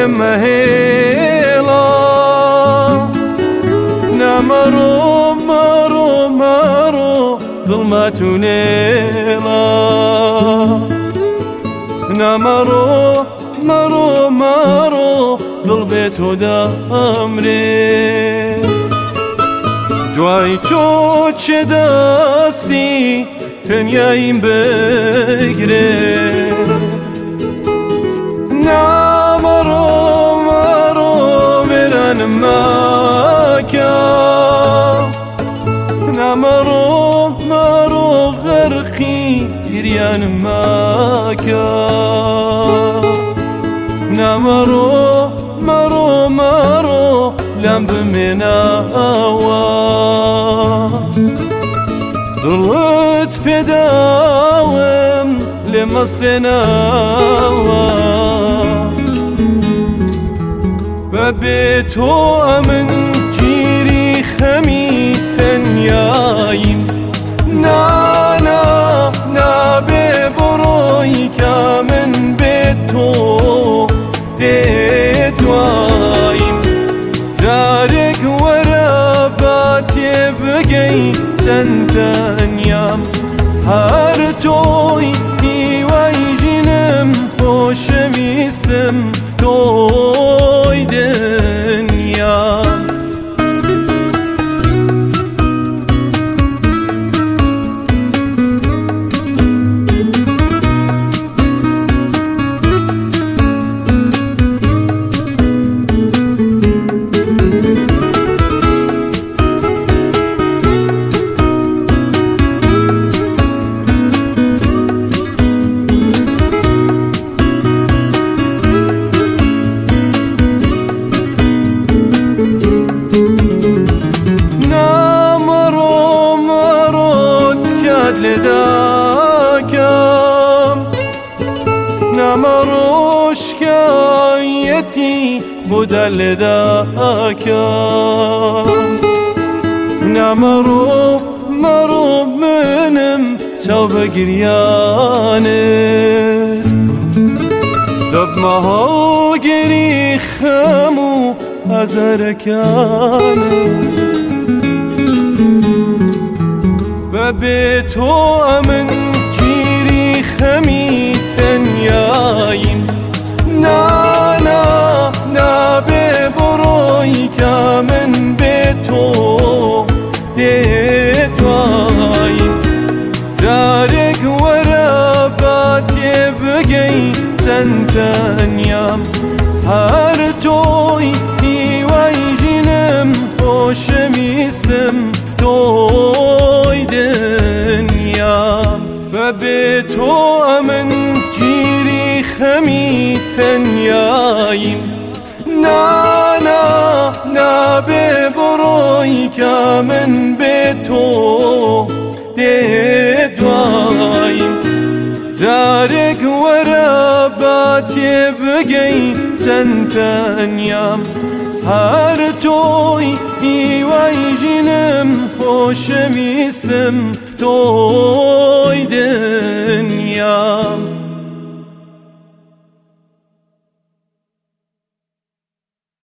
مهلا نمرو مرو مرو ظلمتونيلا نمرو مرو مرو قلبي تو دامري دوای تو چه دستی تنیاییم بگیره نمرو مرو برن مکم نمرو مرو غرقی گریان مکم نمرو مرو مرو لم بمناوا ضلت بداوم لما استناوا ببيتو امن جيري خمي تنيايم نانا نابي بروي كامن بيتو دوايم زارق وراباتي بقي سنتنيام هر توي ديواي جنم خوشميستم توي دنيام لداكم نمرو شكايتي بودا لداكم نمرو مرو منم سوف قريانت دب محل قري خمو أزركانت ببيتو امن جيري خمي تنيايم نانا نابي بروي كامن بيتو دوايم زارق وراباتي بقي سنتنيام هر توي ديواي جنم خوشميستم توي دنيام ببيتو امن جيري خمي تنيايم نانا نابي بروي كامن بيتو دوايم زارق وراباتي بقي سنتنيام هر توي ديواي جنم خوشميستم توي